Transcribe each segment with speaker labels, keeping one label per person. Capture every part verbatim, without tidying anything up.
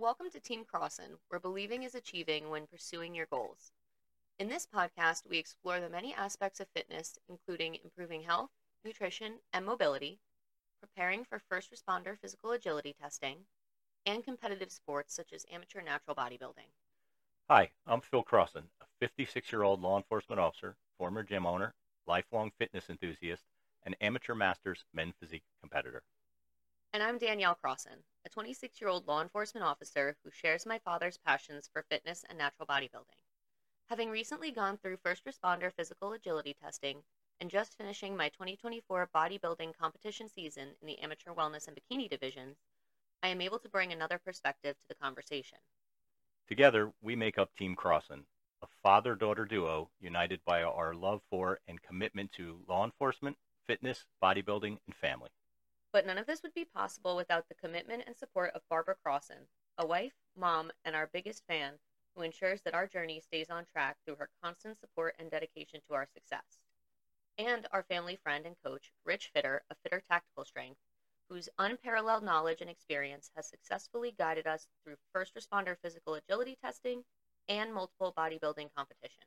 Speaker 1: Welcome to Team Crossin', where believing is achieving when pursuing your goals. In this podcast, we explore the many aspects of fitness, including improving health, nutrition, and mobility, preparing for first responder physical agility testing, and competitive sports such as amateur natural bodybuilding.
Speaker 2: Hi, I'm Phil Crossin, a fifty-six-year-old law enforcement officer, former gym owner, lifelong fitness enthusiast, and amateur masters men's physique competitor.
Speaker 1: And I'm Danielle Crossin, a twenty-six-year-old law enforcement officer who shares my father's passions for fitness and natural bodybuilding. Having recently gone through first responder physical agility testing and just finishing my twenty twenty-four bodybuilding competition season in the amateur wellness and bikini divisions, I am able to bring another perspective to the conversation.
Speaker 2: Together, we make up Team Crossin', a father-daughter duo united by our love for and commitment to law enforcement, fitness, bodybuilding, and family.
Speaker 1: But none of this would be possible without the commitment and support of Barbara Crossin, a wife, mom, and our biggest fan, who ensures that our journey stays on track through her constant support and dedication to our success. And our family friend and coach, Rich Fitter of Fitter Tactical Strength, whose unparalleled knowledge and experience has successfully guided us through first responder physical agility testing and multiple bodybuilding competitions.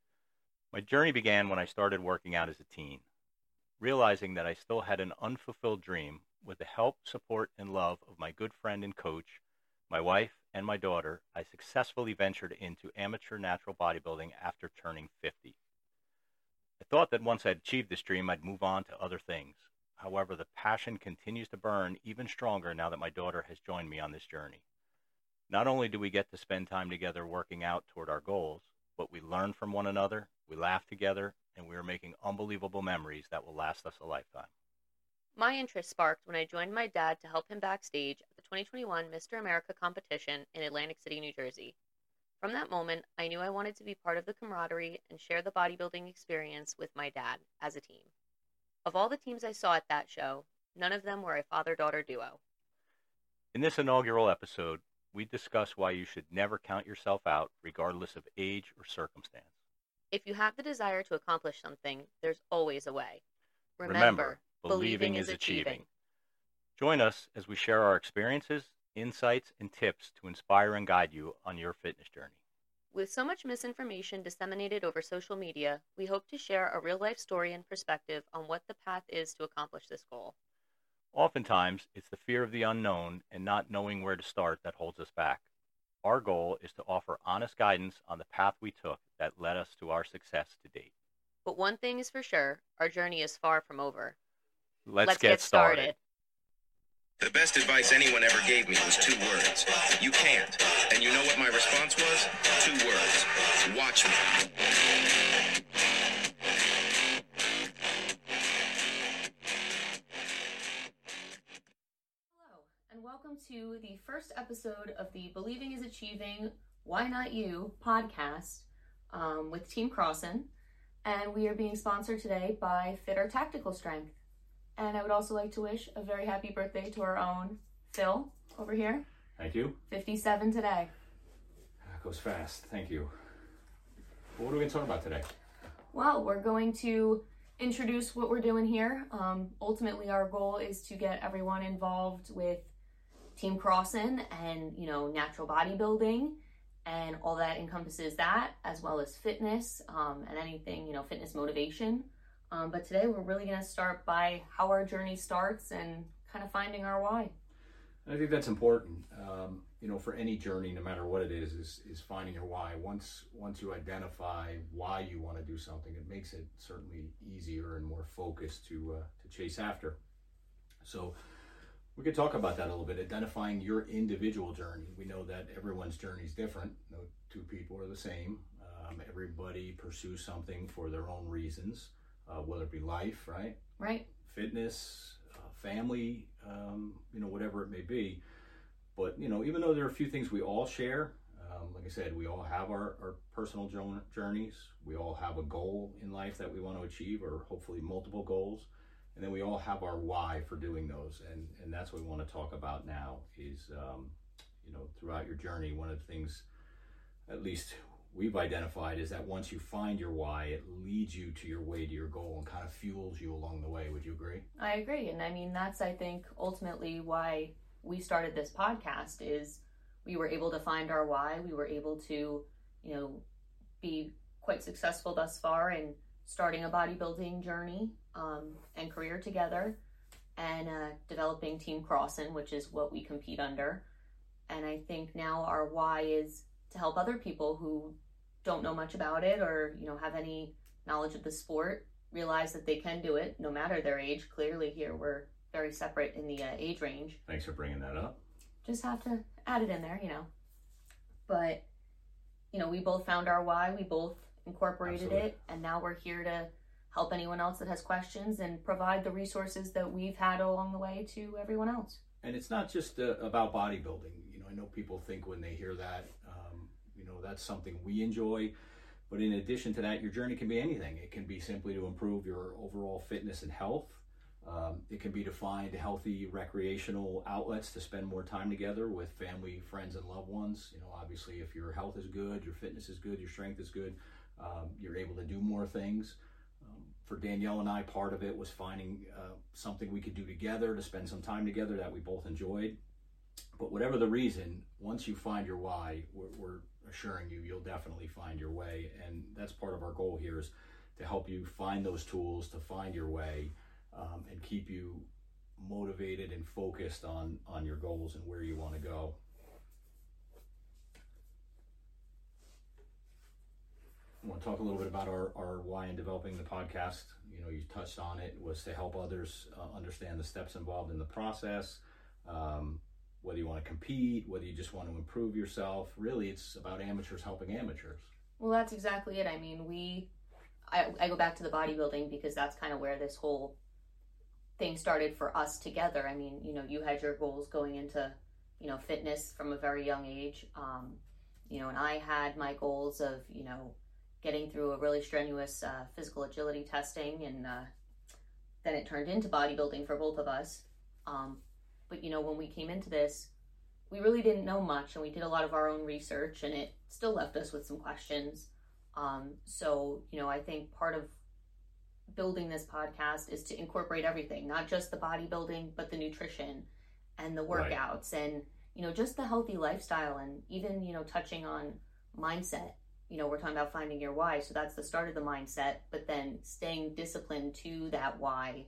Speaker 2: My journey began when I started working out as a teen. Realizing that I still had an unfulfilled dream, with the help, support, and love of my good friend and coach, my wife, and my daughter, I successfully ventured into amateur natural bodybuilding after turning fifty. I thought that once I'd achieved this dream, I'd move on to other things. However, the passion continues to burn even stronger now that my daughter has joined me on this journey. Not only do we get to spend time together working out toward our goals, but we learn from one another, we laugh together, and we are making unbelievable memories that will last us a lifetime.
Speaker 1: My interest sparked when I joined my dad to help him backstage at the twenty twenty-one Mister America competition in Atlantic City, New Jersey. From that moment, I knew I wanted to be part of the camaraderie and share the bodybuilding experience with my dad as a team. Of all the teams I saw at that show, none of them were a father-daughter duo.
Speaker 2: In this inaugural episode, we discuss why you should never count yourself out, regardless of age or circumstance.
Speaker 1: If you have the desire to accomplish something, there's always a way. Remember,
Speaker 2: Remember
Speaker 1: believing is achieving.
Speaker 2: Join us as we share our experiences, insights, and tips to inspire and guide you on your fitness journey.
Speaker 1: With so much misinformation disseminated over social media, we hope to share a real-life story and perspective on what the path is to accomplish this goal.
Speaker 2: Oftentimes, it's the fear of the unknown and not knowing where to start that holds us back. Our goal is to offer honest guidance on the path we took that led us to our success to date.
Speaker 1: But one thing is for sure, our journey is far from over.
Speaker 2: Let's,
Speaker 1: Let's
Speaker 2: get,
Speaker 1: get started.
Speaker 2: started.
Speaker 3: The best advice anyone ever gave me was two words. You can't. And you know what my response was? Two words. Watch me.
Speaker 1: Hello, and welcome to the first episode of the Believing is Achieving, Why Not You podcast um, with Team Crossin'. And we are being sponsored today by Fitter Tactical Strength. And I would also like to wish a very happy birthday to our own Phil over here.
Speaker 2: Thank you.
Speaker 1: fifty-seven today.
Speaker 2: That goes fast. Thank you. What are we going to talk about today?
Speaker 1: Well, we're going to introduce what we're doing here. Um, ultimately, our goal is to get everyone involved with Team Crossin' and, you know, natural bodybuilding and all that encompasses that, as well as fitness um, and anything, you know, fitness motivation. Um, but today we're really going to start by how our journey starts and kind of finding our why.
Speaker 4: I think that's important. Um, you know, for any journey, no matter what it is, is is finding your why. Once once you identify why you want to do something, it makes it certainly easier and more focused to uh, to chase after. So we could talk about that a little bit. Identifying your individual journey. We know that everyone's journey is different. No two people are the same. Um, everybody pursues something for their own reasons. Uh, whether it be life, right?
Speaker 1: Right.
Speaker 4: Fitness, uh, family, um, you know, whatever it may be. But, you know, even though there are a few things we all share, um, like I said, we all have our, our personal journeys. We all have a goal in life that we want to achieve, or hopefully multiple goals. And then we all have our why for doing those. And, and that's what we want to talk about now is, um, you know, throughout your journey, one of the things, at least we've identified, is that once you find your why, it leads you to your way to your goal and kind of fuels you along the way. Would you agree?
Speaker 1: I agree. And I mean, that's, I think, ultimately why we started this podcast is we were able to find our why. We were able to, you know, be quite successful thus far in starting a bodybuilding journey um, and career together, and uh, developing Team Crossin', which is what we compete under. And I think now our why is to help other people who don't know much about it or, you know, have any knowledge of the sport realize that they can do it no matter their age. Clearly here we're very separate in the uh, age range.
Speaker 4: Thanks for bringing that up.
Speaker 1: Just have to add it in there, you know. But, you know, we both found our why. We both incorporated
Speaker 4: Absolutely.
Speaker 1: it. And now we're here to help anyone else that has questions and provide the resources that we've had along the way to everyone else.
Speaker 4: And it's not just uh, about bodybuilding. You know, I know people think when they hear that, um, you know, that's something we enjoy. But in addition to that, your journey can be anything. It can be simply to improve your overall fitness and health. Um, it can be to find healthy recreational outlets to spend more time together with family, friends, and loved ones. You know, obviously, if your health is good, your fitness is good, your strength is good, um, you're able to do more things. Um, for Danielle and I, part of it was finding uh, something we could do together to spend some time together that we both enjoyed. But whatever the reason, once you find your why, we're, we're assuring you, you'll definitely find your way. And that's part of our goal here, is to help you find those tools to find your way. Um, and keep you motivated and focused on, on your goals and where you want to go. I want to talk a little bit about our, our why in developing the podcast. You know, you touched on it, was to help others uh, understand the steps involved in the process. Um, whether you want to compete, whether you just want to improve yourself. Really, it's about amateurs helping amateurs.
Speaker 1: Well, that's exactly it. I mean, we, I, I go back to the bodybuilding because that's kind of where this whole thing started for us together. I mean, you know, you had your goals going into, you know, fitness from a very young age. Um, you know, and I had my goals of, you know, getting through a really strenuous uh, physical agility testing, and uh, then it turned into bodybuilding for both of us. Um, but, you know, when we came into this, we really didn't know much, and we did a lot of our own research, and it still left us with some questions. Um, so, you know, I think part of building this podcast is to incorporate everything, not just the bodybuilding, but the nutrition and the workouts, right, and, you know, just the healthy lifestyle, and even, you know, touching on mindset. You know, we're talking about finding your why, so that's the start of the mindset, but then staying disciplined to that why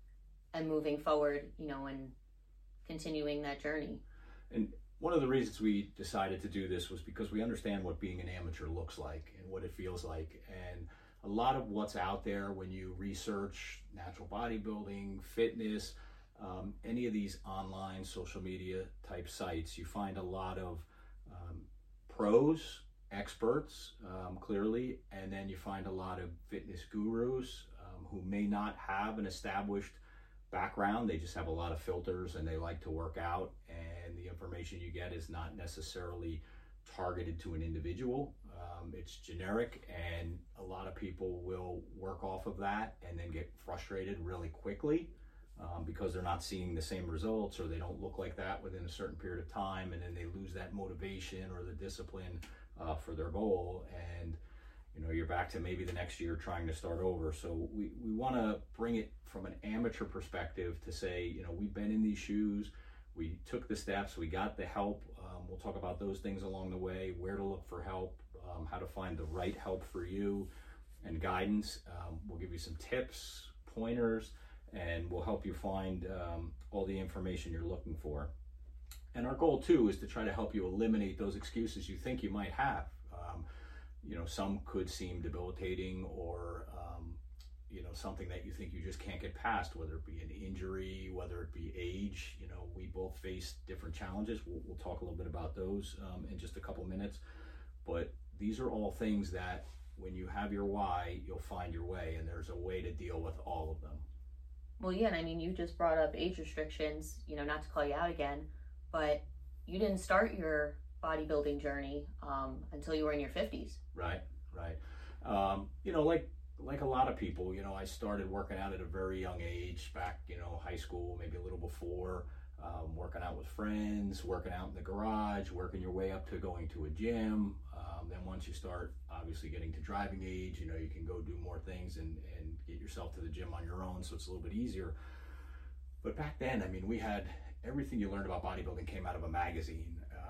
Speaker 1: and moving forward, you know, and continuing that journey.
Speaker 4: And one of the reasons we decided to do this was because we understand what being an amateur looks like and what it feels like. And a lot of what's out there when you research natural bodybuilding, fitness, um, any of these online social media type sites, you find a lot of um, pros, experts, um, clearly, and then you find a lot of fitness gurus um, who may not have an established background. They just have a lot of filters and they like to work out, and the information you get is not necessarily targeted to an individual. Um, it's generic, and a lot of people will work off of that and then get frustrated really quickly um, because they're not seeing the same results, or they don't look like that within a certain period of time, and then they lose that motivation or the discipline uh, for their goal, and you know, you're back to maybe the next year trying to start over. So we, we want to bring it from an amateur perspective to say, you know, we've been in these shoes, we took the steps, we got the help. Um, we'll talk about those things along the way, where to look for help, um, how to find the right help for you, and guidance. Um, we'll give you some tips, pointers, and we'll help you find um, all the information you're looking for. And our goal too is to try to help you eliminate those excuses you think you might have. Um, you know, some could seem debilitating, or um, you know, something that you think you just can't get past, whether it be an injury, whether it be age. You know, we both face different challenges. We'll, we'll talk a little bit about those um, in just a couple minutes. But these are all things that when you have your why, you'll find your way, and there's a way to deal with all of them.
Speaker 1: Well, yeah, and I mean, you just brought up age restrictions, you know, not to call you out again, but you didn't start your bodybuilding journey um, until you were in your fifties.
Speaker 4: Right, right. Um, you know, like like a lot of people, you know, I started working out at a very young age, back, you know, high school, maybe a little before, um, working out with friends, working out in the garage, working your way up to going to a gym. Um, then once you start, obviously, getting to driving age, you know, you can go do more things and, and get yourself to the gym on your own, so it's a little bit easier. But back then, I mean, we had everything you learned about bodybuilding came out of a magazine.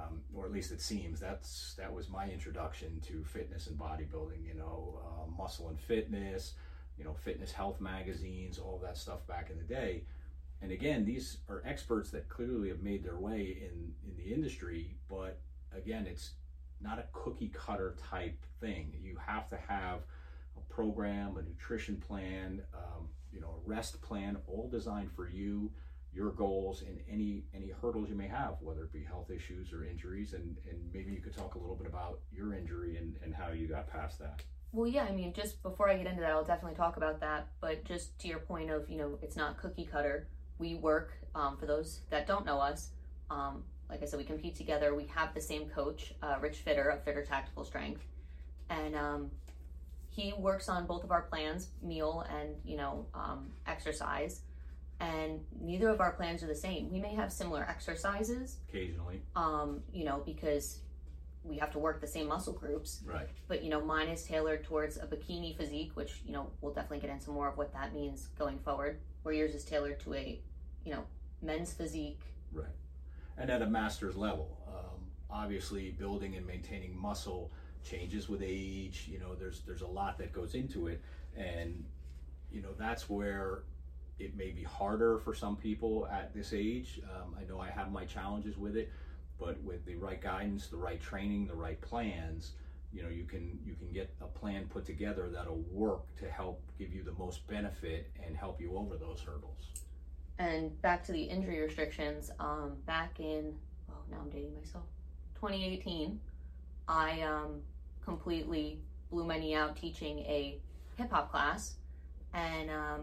Speaker 4: um, or at least it seems that's that was my introduction to fitness and bodybuilding. You know, uh, Muscle and Fitness, you know, Fitness Health magazines, all that stuff back in the day. And again, these are experts that clearly have made their way in in the industry, but again, it's not a cookie cutter type thing. You have to have a program, a nutrition plan, um, you know, a rest plan, all designed for you, your goals, and any any hurdles you may have, whether it be health issues or injuries. And, and maybe you could talk a little bit about your injury and, and how you got past that.
Speaker 1: Well, yeah, I mean, just before I get into that, I'll definitely talk about that. But just to your point of, you know, it's not cookie cutter. We work, um, for those that don't know us, um, like I said, we compete together. We have the same coach, uh, Rich Fitter of Fitter Tactical Strength. And um, he works on both of our plans, meal and, you know, um, exercise. And neither of our plans are the same. We may have similar exercises.
Speaker 4: Occasionally.
Speaker 1: Um, you know, because we have to work the same muscle groups.
Speaker 4: Right.
Speaker 1: But, you know, mine is tailored towards a bikini physique, which, you know, we'll definitely get into more of what that means going forward. Where yours is tailored to a, you know, men's physique.
Speaker 4: Right. And at a master's level. Um, obviously, building and maintaining muscle changes with age. You know, there's there's a lot that goes into it. And, you know, that's where it may be harder for some people at this age. Um, I know I have my challenges with it, but with the right guidance, the right training, the right plans, you know, you can you can get a plan put together that'll work to help give you the most benefit and help you over those hurdles.
Speaker 1: And back to the injury restrictions, um, back in, oh, now I'm dating myself, twenty eighteen, I um, completely blew my knee out teaching a hip hop class, and um,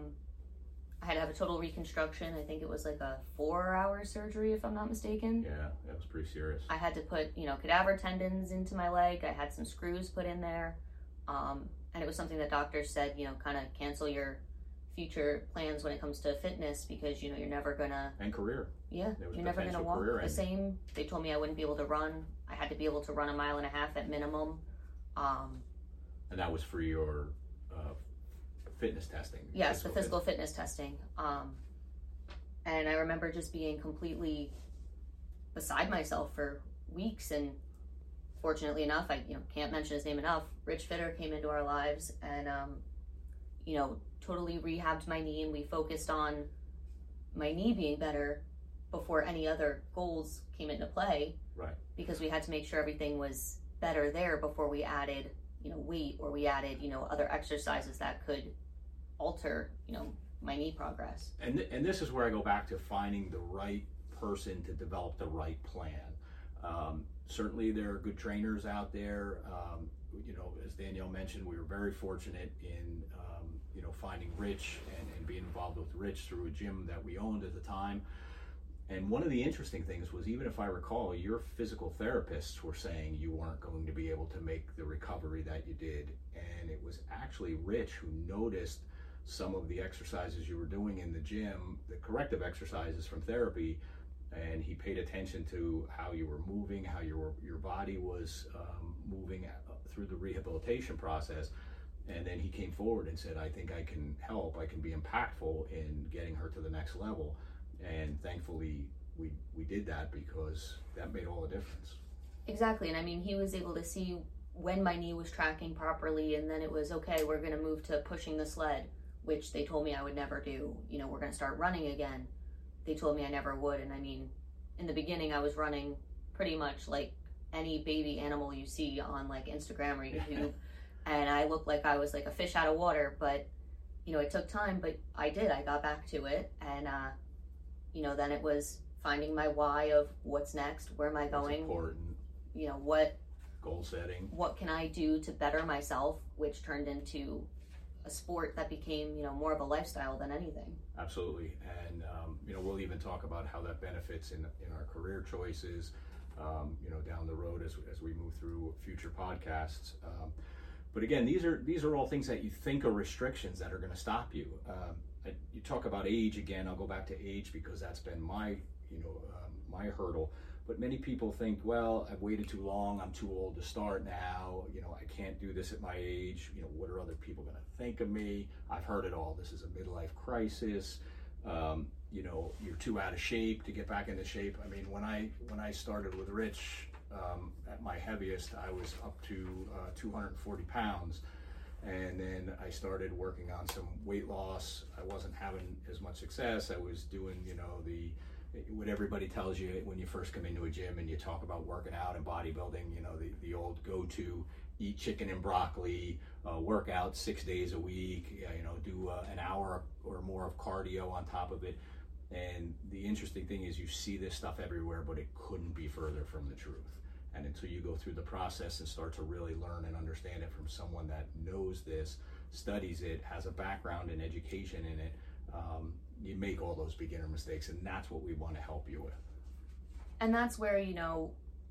Speaker 1: I had to have a total reconstruction. I think it was like a four hour surgery, if I'm not mistaken.
Speaker 4: Yeah, that was pretty serious.
Speaker 1: I had to put, you know, cadaver tendons into my leg. I had some screws put in there. Um, and it was something that doctors said, you know, kind of cancel your future plans when it comes to fitness, because, you know, you're never gonna...
Speaker 4: And career.
Speaker 1: Yeah, you're never gonna walk the same. They told me I wouldn't be able to run. I had to be able to run a mile and a half at minimum. Um,
Speaker 4: and that was for your uh, fitness testing?
Speaker 1: Yes, physical the physical fitness, fitness testing. Um, and I remember just being completely beside myself for weeks, and fortunately enough, I you know can't mention his name enough, Rich Fitter came into our lives and, um, you know, totally rehabbed my knee, and we focused on my knee being better before any other goals came into play.
Speaker 4: Right.
Speaker 1: Because we had to make sure everything was better there before we added, you know, weight, or we added, you know, other exercises that could alter, you know, my knee progress.
Speaker 4: And th- and this is where I go back to finding the right person to develop the right plan. Um, certainly there are good trainers out there. Um, you know, as Danielle mentioned, we were very fortunate in, um, you know, finding Rich and, and being involved with Rich through a gym that we owned at the time. And one of the interesting things was, even if I recall, your physical therapists were saying you weren't going to be able to make the recovery that you did. And it was actually Rich who noticed some of the exercises you were doing in the gym, the corrective exercises from therapy, and he paid attention to how you were moving, how your your body was um, moving through the rehabilitation process. And then he came forward and said, I think I can help, I can be impactful in getting her to the next level. And thankfully we we did that, because that made all the difference.
Speaker 1: Exactly. And I mean, he was able to see when my knee was tracking properly, and then it was, okay, we're going to move to pushing the sled, which they told me I would never do. You know, we're going to start running again. They told me I never would. And I mean, in the beginning I was running pretty much like any baby animal you see on like Instagram or YouTube. And I looked like I was like a fish out of water, but you know, it took time, but I did, I got back to it. And, uh, you know, then it was finding my why of what's next, where am I going?
Speaker 4: It's important.
Speaker 1: You know, what
Speaker 4: goal setting,
Speaker 1: what can I do to better myself, which turned into a sport that became, you know, more of a lifestyle than anything.
Speaker 4: Absolutely. And, um, you know, we'll even talk about how that benefits in, in our career choices, um, you know, down the road as, as we move through future podcasts. Um, but again, these are, these are all things that you think are restrictions that are going to stop you. Um, I, you talk about age again, I'll go back to age because that's been my, you know, um, my hurdle. But many people think, well, I've waited too long, I'm too old to start now, you know, I can't do this at my age, you know, what are other people going to think of me? I've heard it all. This is a midlife crisis. Um, you know, you're too out of shape to get back into shape. I mean, when I when I started with Rich, um, at my heaviest, I was up to uh, two hundred forty pounds. And then I started working on some weight loss. I wasn't having as much success. I was doing, you know, the what everybody tells you when you first come into a gym and you talk about working out and bodybuilding, you know, the, the old go-to, eat chicken and broccoli, uh, work out six days a week, you know, do uh, an hour or more of cardio on top of it. And the interesting thing is you see this stuff everywhere, but it couldn't be further from the truth. And until you go through the process and start to really learn and understand it from someone that knows this, studies it, has a background in education in it, um, you make all those beginner mistakes, and that's what we want to help you with.
Speaker 1: And that's where, you know,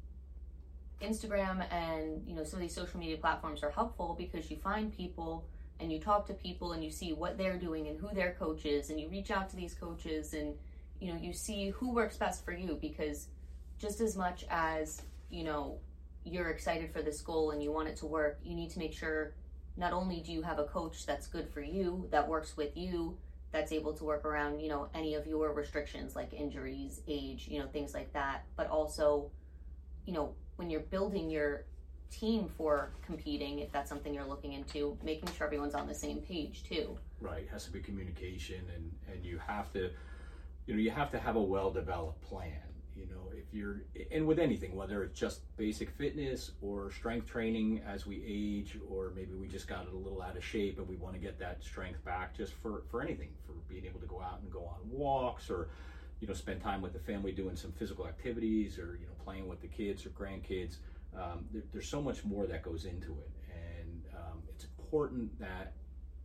Speaker 1: Instagram and, you know, some of these social media platforms are helpful, because you find people and you talk to people and you see what they're doing and who their coach is, and you reach out to these coaches and, you know, you see who works best for you, because just as much as, you know, you're excited for this goal and you want it to work, you need to make sure not only do you have a coach that's good for you, that works with you, that's able to work around, you know, any of your restrictions like injuries, age, you know, things like that, but also, you know, when you're building your team for competing, if that's something you're looking into, making sure everyone's on the same page too.
Speaker 4: Right, it has to be communication, and, and you have to, you know, you have to have a well-developed plan. You know, if you're, and with anything, whether it's just basic fitness or strength training as we age, or maybe we just got a little out of shape and we want to get that strength back, just for, for anything, for being able to go out and go on walks, or, you know, spend time with the family doing some physical activities, or, you know, playing with the kids or grandkids. Um, there, there's so much more that goes into it. And um, it's important that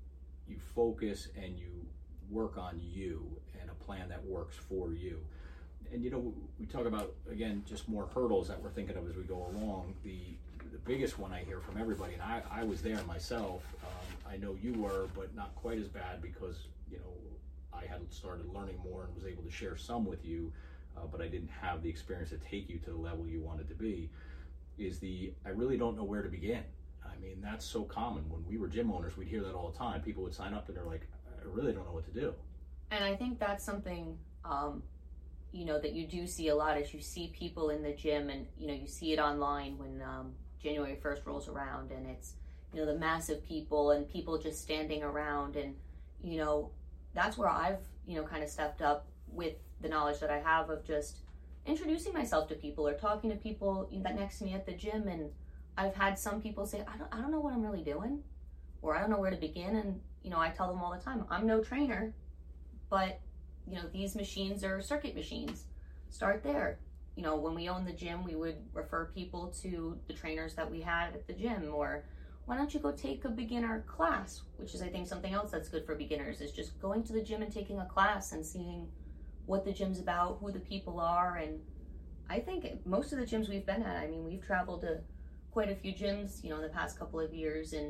Speaker 4: you focus and you work on you and a plan that works for you. And, you know, we talk about, again, just more hurdles that we're thinking of as we go along. The the biggest one I hear from everybody, and I, I was there myself, um, I know you were, but not quite as bad, because, you know, I had started learning more and was able to share some with you, uh, but I didn't have the experience to take you to the level you wanted to be, is the, I really don't know where to begin. I mean, that's so common. When we were gym owners, we'd hear that all the time. People would sign up and they're like, I really don't know what to do.
Speaker 1: And I think that's something, um, you know, that you do see a lot, is you see people in the gym, and, you know, you see it online when um, January first rolls around, and it's, you know, the massive people and people just standing around. And, you know, that's where I've, you know, kind of stepped up with the knowledge that I have of just introducing myself to people or talking to people that next to me at the gym. And I've had some people say, I don't, I don't know what I'm really doing, or I don't know where to begin. And, you know, I tell them all the time, I'm no trainer, but, you know, these machines are circuit machines. Start there. You know, when we owned the gym, we would refer people to the trainers that we had at the gym, or why don't you go take a beginner class, which is, I think, something else that's good for beginners, is just going to the gym and taking a class and seeing what the gym's about, who the people are. And I think most of the gyms we've been at, I mean, we've traveled to quite a few gyms, you know, in the past couple of years, and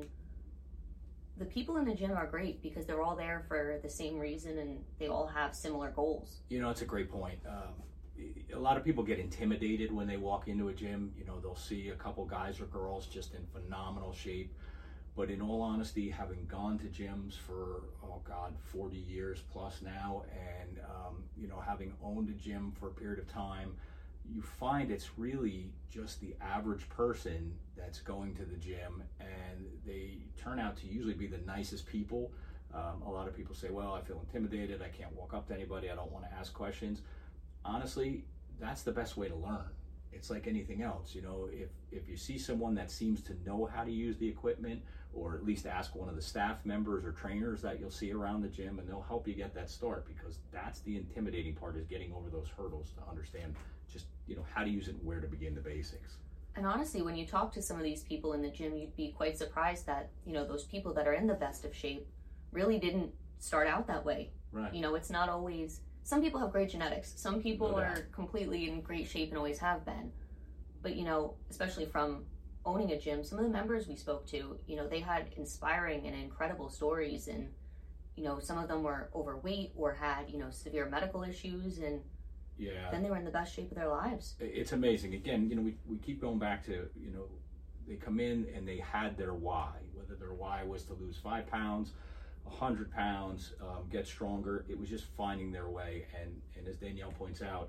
Speaker 1: the people in the gym are great because they're all there for the same reason and they all have similar goals.
Speaker 4: You know, it's a great point. Um, a lot of people get intimidated when they walk into a gym. You know, they'll see a couple guys or girls just in phenomenal shape. But in all honesty, having gone to gyms for, oh God, forty years plus now, and, um, you know, having owned a gym for a period of time, you find it's really just the average person that's going to the gym, and they turn out to usually be the nicest people. Um, a lot of people say, well, I feel intimidated, I can't walk up to anybody, I don't want to ask questions. Honestly, that's the best way to learn. It's like anything else, you know, if, if you see someone that seems to know how to use the equipment, or at least ask one of the staff members or trainers that you'll see around the gym, and they'll help you get that start, because that's the intimidating part, is getting over those hurdles to understand just, you know, how to use it and where to begin the basics.
Speaker 1: And honestly, when you talk to some of these people in the gym, you'd be quite surprised that, you know, those people that are in the best of shape really didn't start out that way.
Speaker 4: Right.
Speaker 1: You know, it's not always, some people have great genetics. Some people
Speaker 4: No
Speaker 1: are
Speaker 4: doubt.
Speaker 1: completely in great shape and always have been. But, you know, especially from owning a gym, some of the members we spoke to, you know, they had inspiring and incredible stories. And, you know, some of them were overweight or had, you know, severe medical issues, and
Speaker 4: Yeah.
Speaker 1: then they were in the best shape of their lives.
Speaker 4: It's amazing. Again, you know, we, we keep going back to, you know, they come in and they had their why, whether their why was to lose five pounds, a hundred pounds, um, get stronger. It was just finding their way. And, and as Danielle points out,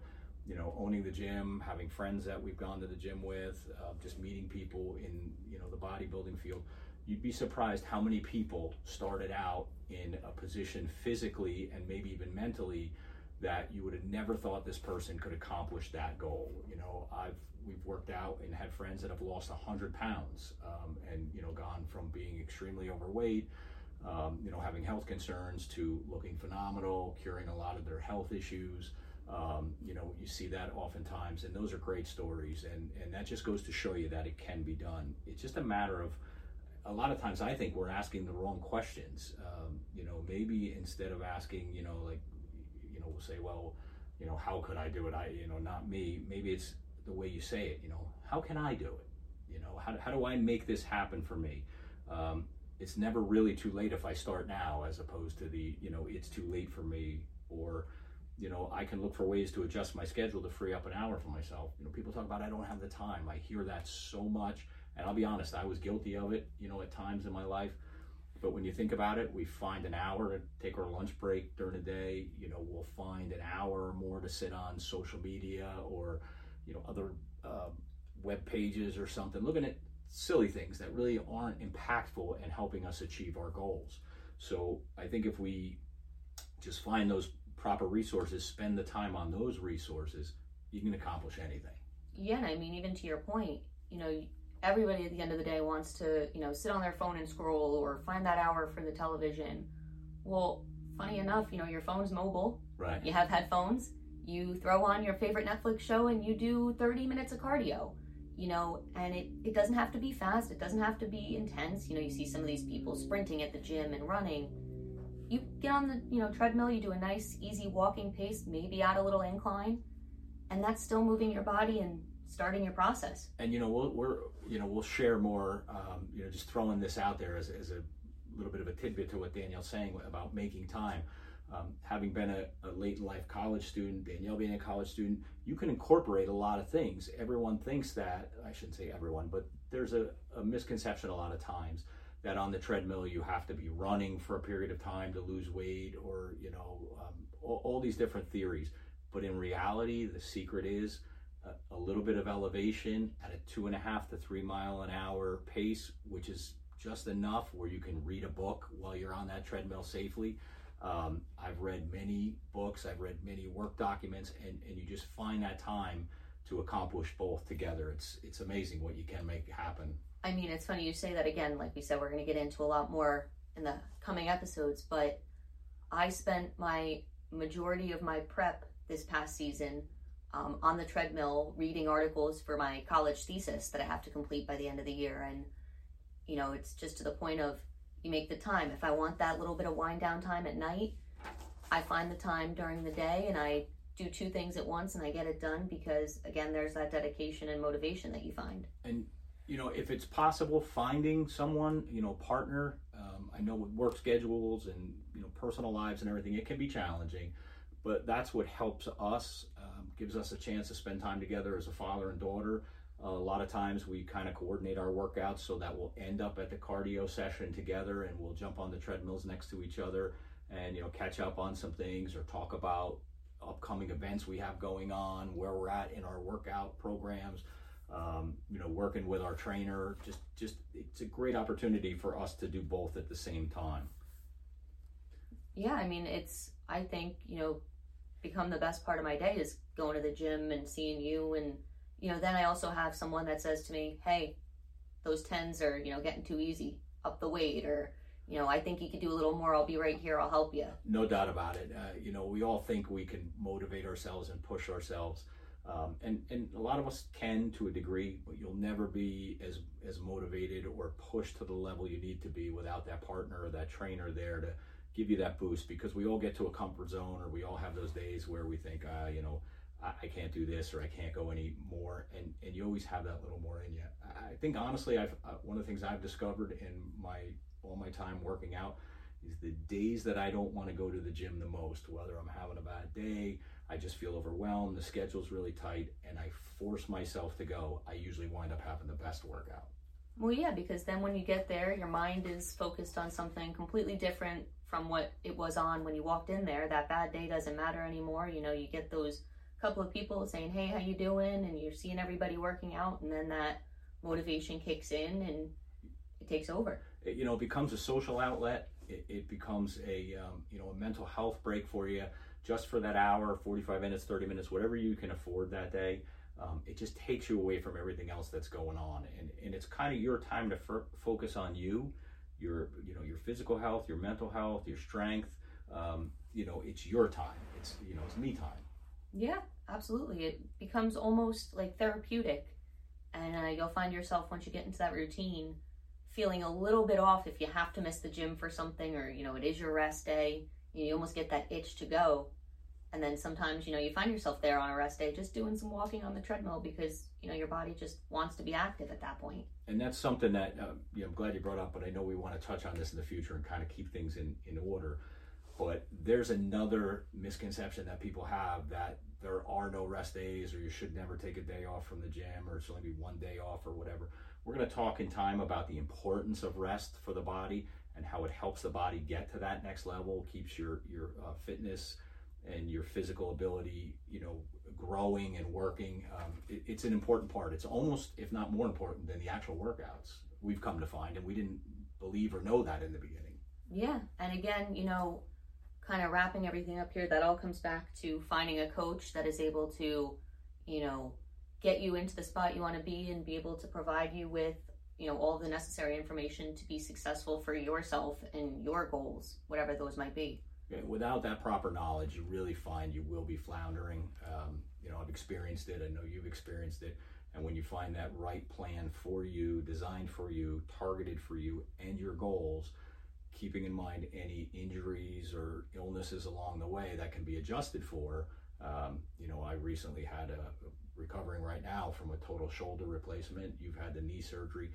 Speaker 4: you know, owning the gym, having friends that we've gone to the gym with, uh, just meeting people in, you know, the bodybuilding field, you'd be surprised how many people started out in a position physically and maybe even mentally that you would have never thought this person could accomplish that goal. You know, I've we've worked out and had friends that have lost one hundred pounds um, and, you know, gone from being extremely overweight, um, you know, having health concerns to looking phenomenal, curing a lot of their health issues. Um, you know, you see that oftentimes, and those are great stories, and, and that just goes to show you that it can be done. It's just a matter of, a lot of times I think we're asking the wrong questions. Um, you know, maybe instead of asking, you know, like, you know, we'll say, well, you know, how could I do it? I, you know, not me. Maybe it's the way you say it, you know, how can I do it? You know, how, how do I make this happen for me? Um, it's never really too late if I start now, as opposed to the, you know, it's too late for me, or, you know, I can look for ways to adjust my schedule to free up an hour for myself. You know, people talk about, I don't have the time. I hear that so much. And I'll be honest, I was guilty of it, you know, at times in my life. But when you think about it, we find an hour to take our lunch break during the day. You know, we'll find an hour or more to sit on social media or, you know, other uh, web pages or something, looking at silly things that really aren't impactful and helping us achieve our goals. So I think if we just find those proper resources, spend the time on those resources, you can accomplish anything.
Speaker 5: Yeah, and I mean, even to your point, you know, everybody at the end of the day wants to, you know, sit on their phone and scroll or find that hour for the television. Well, funny enough, you know, your phone's mobile.
Speaker 4: Right.
Speaker 5: You have headphones. You throw on your favorite Netflix show and you do thirty minutes of cardio, you know, and it, it doesn't have to be fast. It doesn't have to be intense. You know, you see some of these people sprinting at the gym and running. You get on the, you know, treadmill, you do a nice, easy walking pace, maybe add a little incline, and that's still moving your body and starting your process.
Speaker 4: And, you know, we'll, we're, you know, we'll share more, um, you know, just throwing this out there as, as a little bit of a tidbit to what Danielle's saying about making time. Um, having been a, a late in life college student, Danielle being a college student, you can incorporate a lot of things. Everyone thinks that, I shouldn't say everyone, but there's a, a misconception a lot of times that on the treadmill you have to be running for a period of time to lose weight, or, you know, um, all, all these different theories. But in reality, the secret is a, a little bit of elevation at a two and a half to three mile an hour pace, which is just enough where you can read a book while you're on that treadmill safely. Um, I've read many books, I've read many work documents, and, and you just find that time to accomplish both together. It's it's amazing what you can make happen.
Speaker 5: I mean, it's funny you say that again. Like we said, we're going to get into a lot more in the coming episodes, but I spent my majority of my prep this past season um, on the treadmill reading articles for my college thesis that I have to complete by the end of the year. And, you know, it's just to the point of you make the time. If I want that little bit of wind down time at night, I find the time during the day and I do two things at once and I get it done because, again, there's that dedication and motivation that you find.
Speaker 4: And you know, if it's possible, finding someone, you know, partner, um, I know with work schedules and, you know, personal lives and everything, it can be challenging, but that's what helps us, um, gives us a chance to spend time together as a father and daughter. Uh, a lot of times we kind of coordinate our workouts so that we'll end up at the cardio session together and we'll jump on the treadmills next to each other and, you know, catch up on some things or talk about upcoming events we have going on, where we're at in our workout programs. Um, you know, working with our trainer, just, just it's a great opportunity for us to do both at the same time.
Speaker 5: Yeah, I mean, it's, I think, you know, become the best part of my day is going to the gym and seeing you. And, you know, then I also have someone that says to me, hey, those tens are, you know, getting too easy, up the weight, or, you know, I think you could do a little more. I'll be right here. I'll help you.
Speaker 4: No doubt about it. Uh, you know, we all think we can motivate ourselves and push ourselves. Um, and, and a lot of us can to a degree, but you'll never be as, as motivated or pushed to the level you need to be without that partner or that trainer there to give you that boost, because we all get to a comfort zone, or we all have those days where we think, uh, you know, I, I can't do this, or I can't go any more. And, and you always have that little more in you. I think honestly, I've, uh, one of the things I've discovered in my, all my time working out is the days that I don't want to go to the gym the most, whether I'm having a bad day, I just feel overwhelmed, the schedule's really tight, and I force myself to go, I usually wind up having the best workout.
Speaker 5: Well, yeah, because then when you get there, your mind is focused on something completely different from what it was on when you walked in there. That bad day doesn't matter anymore. You know, you get those couple of people saying, hey, how you doing? And you're seeing everybody working out, and then that motivation kicks in and it takes over.
Speaker 4: It, you know, it becomes a social outlet. It, it becomes a, um, you know, a mental health break for you just for that hour, forty-five minutes, thirty minutes, whatever you can afford that day. Um, it just takes you away from everything else that's going on. And, and it's kind of your time to f- focus on you, your, you know, your physical health, your mental health, your strength. Um, you know, it's your time. It's, you know, it's me time.
Speaker 5: Yeah, absolutely. It becomes almost like therapeutic. And uh, you'll find yourself, once you get into that routine, feeling a little bit off if you have to miss the gym for something, or, you know, it is your rest day. You almost get that itch to go. And then sometimes, you know, you find yourself there on a rest day just doing some walking on the treadmill because, you know, your body just wants to be active at that point.
Speaker 4: And that's something that, uh, you know, I'm glad you brought up, but I know we want to touch on this in the future and kind of keep things in, in order. But there's another misconception that people have, that there are no rest days, or you should never take a day off from the gym, or it's only be one day off or whatever. We're going to talk in time about the importance of rest for the body and how it helps the body get to that next level, keeps your, your uh, fitness and your physical ability, you know, growing and working. Um, it, it's an important part. It's almost, if not more important than the actual workouts, we've come to find, and we didn't believe or know that in the beginning.
Speaker 5: Yeah, and again, you know, kind of wrapping everything up here, that all comes back to finding a coach that is able to, you know, get you into the spot you want to be and be able to provide you with, you know, all the necessary information to be successful for yourself and your goals, whatever those might be.
Speaker 4: Yeah, without that proper knowledge, you really find you will be floundering. Um, you know, I've experienced it. I know you've experienced it. And when you find that right plan for you, designed for you, targeted for you and your goals, keeping in mind any injuries or illnesses along the way that can be adjusted for. Um, you know, I recently had a recovering right now from a total shoulder replacement. You've had the knee surgery,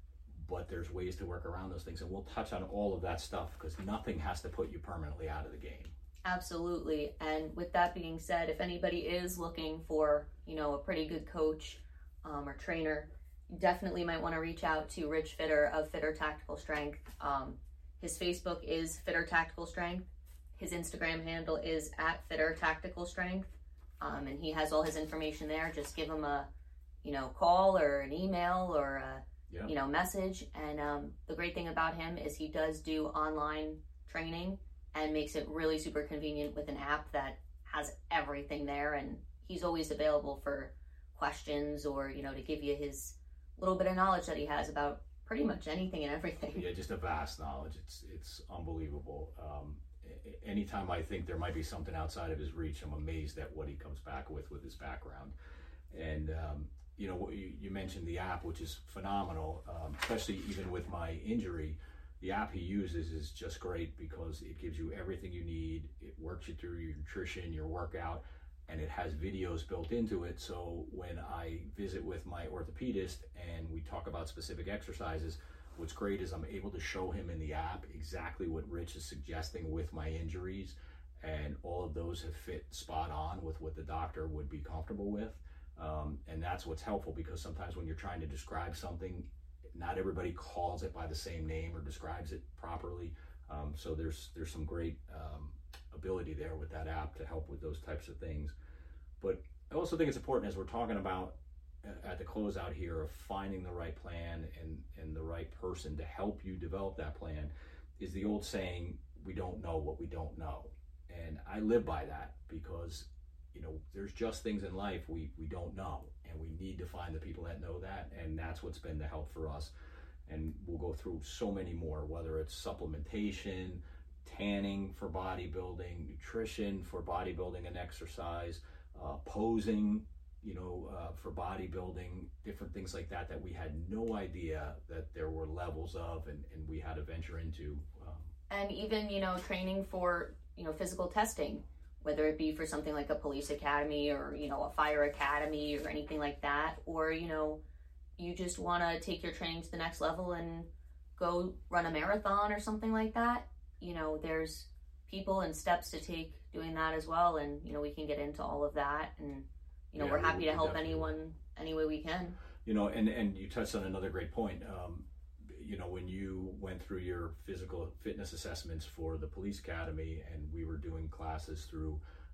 Speaker 4: but there's ways to work around those things. And we'll touch on all of that stuff because nothing has to put you permanently out of the game.
Speaker 5: Absolutely. And with that being said, if anybody is looking for, you know, a pretty good coach um, or trainer, you definitely might want to reach out to Rich Fitter of Fitter Tactical Strength. Um, his Facebook is Fitter Tactical Strength. His Instagram handle is at Fitter Tactical Strength. Um, and he has all his information there. Just give him a, you know, call or an email or a, yeah. you know, message. And um, the great thing about him is he does do online training and makes it really super convenient with an app that has everything there. And he's always available for questions or, you know, to give you his little bit of knowledge that he has about pretty much anything and everything.
Speaker 4: Yeah, just a vast knowledge. It's it's unbelievable. Um, anytime I think there might be something outside of his reach, I'm amazed at what he comes back with with his background. And um, you know, you, you mentioned the app, which is phenomenal, um, especially even with my injury. The app he uses is just great because it gives you everything you need. It works you through your nutrition, your workout, and it has videos built into it. So when I visit with my orthopedist and we talk about specific exercises, what's great is I'm able to show him in the app exactly what Rich is suggesting with my injuries, and all of those have fit spot on with what the doctor would be comfortable with. Um, and that's what's helpful, because sometimes when you're trying to describe something, not everybody calls it by the same name or describes it properly. Um, so there's there's some great um, ability there with that app to help with those types of things. But I also think it's important, as we're talking about at the closeout here, of finding the right plan and, and the right person to help you develop that plan, is the old saying, we don't know what we don't know. And I live by that, because, you know, there's just things in life we, we don't know, and we need to find the people that know that. And that's what's been the help for us. And we'll go through so many more, whether it's supplementation, tanning for bodybuilding, nutrition for bodybuilding and exercise, uh, posing, you know, uh, for bodybuilding, different things like that, that we had no idea that there were levels of, and, and we had to venture into. Um,
Speaker 5: and even, you know, training for, you know, physical testing, whether it be for something like a police academy or, you know, a fire academy or anything like that, or, you know, you just want to take your training to the next level and go run a marathon or something like that. You know, there's people and steps to take doing that as well. And, you know, we can get into all of that, and, you know, yeah, we're happy we, to help definitely. anyone any way we can.
Speaker 4: You know, and, and you touched on another great point. Um, you know, when you went through your physical fitness assessments for the police academy, and we were doing classes through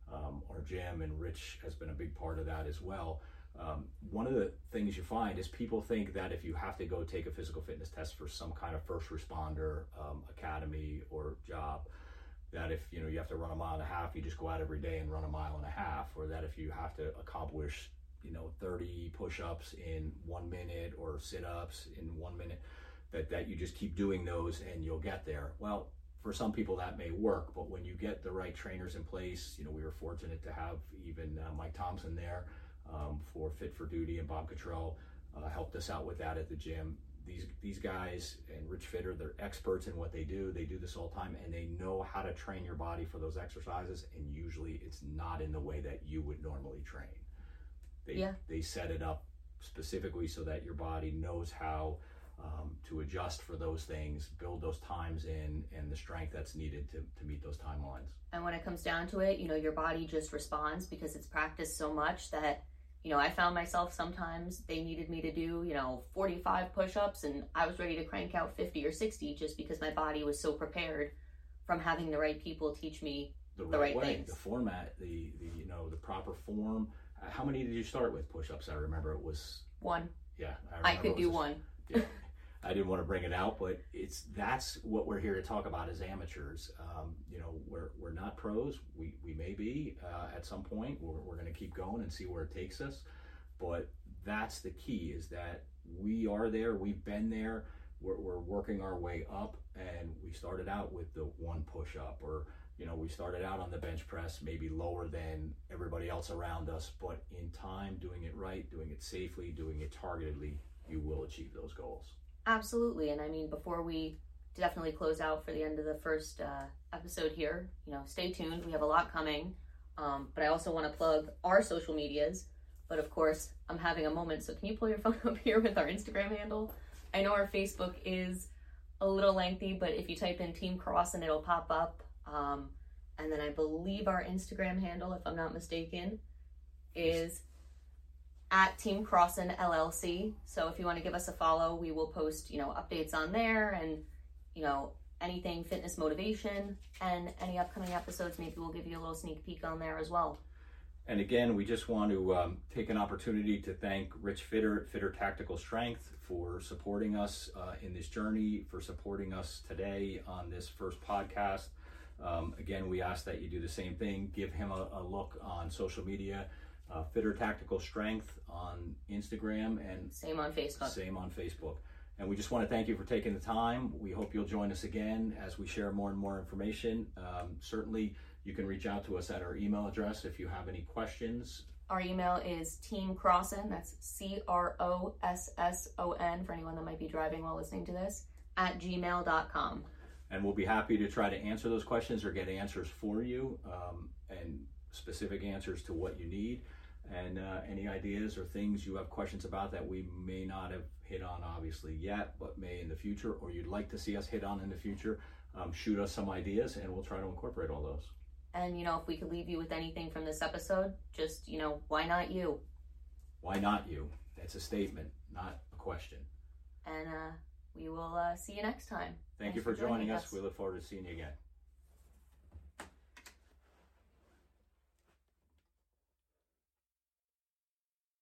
Speaker 4: um, our gym, and Rich has been a big part of that as well. Um, one of the things you find is people think that if you have to go take a physical fitness test for some kind of first responder um, academy or job, that if you know you have to run a mile and a half, you just go out every day and run a mile and a half, or that if you have to accomplish you know thirty push-ups in one minute or sit-ups in one minute, that that you just keep doing those and you'll get there. Well, for some people that may work, but when you get the right trainers in place, you know we were fortunate to have even uh, Mike Thompson there um, for Fit for Duty, and Bob Cottrell uh, helped us out with that at the gym. These these guys and Rich Fitter, they're experts in what they do. They do this all the time, and they know how to train your body for those exercises, and usually it's not in the way that you would normally train. They,
Speaker 5: yeah.
Speaker 4: they set it up specifically so that your body knows how um, to adjust for those things, build those times in, and the strength that's needed to, to meet those timelines.
Speaker 5: And when it comes down to it, you know, your body just responds because it's practiced so much that, you know, I found myself sometimes they needed me to do, you know, forty-five push-ups, and I was ready to crank out fifty or sixty just because my body was so prepared from having the right people teach me
Speaker 4: the right,
Speaker 5: the right
Speaker 4: way,
Speaker 5: things.
Speaker 4: the format, the, the you know, the proper form. Uh, how many did you start with push-ups? I remember it was
Speaker 5: one.
Speaker 4: Yeah,
Speaker 5: I, I could do one.
Speaker 4: Yeah. I didn't want to bring it out, but it's that's what we're here to talk about as amateurs. Um, you know, we're we're not pros. We we may be uh, at some point. We're we're going to keep going and see where it takes us. But that's the key: is that we are there. We've been there. We're we're working our way up, and we started out with the one push-up, or you know, we started out on the bench press, maybe lower than everybody else around us. But in time, doing it right, doing it safely, doing it targetedly, you will achieve those goals.
Speaker 5: Absolutely. And I mean, before we definitely close out for the end of the first uh, episode here, you know, stay tuned. We have a lot coming. Um, but I also want to plug our social medias. But of course, I'm having a moment. So can you pull your phone up here with our Instagram handle? I know our Facebook is a little lengthy, but if you type in Team Crossin', it'll pop up. Um, and then I believe our Instagram handle, if I'm not mistaken, is at Team Crossin' L L C. So if you want to give us a follow, we will post, you know, updates on there, and, you know, anything fitness motivation, and any upcoming episodes, maybe we'll give you a little sneak peek on there as well.
Speaker 4: And again, we just want to um, take an opportunity to thank Rich Fitter at Fitter Tactical Strength for supporting us uh, in this journey, for supporting us today on this first podcast. Um, again, we ask that you do the same thing. Give him a, a look on social media. Uh, Fitter Tactical Strength on Instagram, and
Speaker 5: same on Facebook.
Speaker 4: Same on Facebook. And we just want to thank you for taking the time. We hope you'll join us again as we share more and more information. Um, certainly, you can reach out to us at our email address if you have any questions.
Speaker 5: Our email is Team Crossin', that's C R O S S O N, for anyone that might be driving while listening to this, at gmail dot com.
Speaker 4: And we'll be happy to try to answer those questions or get answers for you, um, and specific answers to what you need. And uh, any ideas or things you have questions about that we may not have hit on obviously yet, but may in the future, or you'd like to see us hit on in the future, um, shoot us some ideas and we'll try to incorporate all those.
Speaker 5: And, you know, if we could leave you with anything from this episode, just, you know, why not you?
Speaker 4: Why not you? That's a statement, not a question.
Speaker 5: And uh, we will uh, see you next time.
Speaker 4: Thank Thanks you for, for joining, joining us. us. We look forward to seeing you again.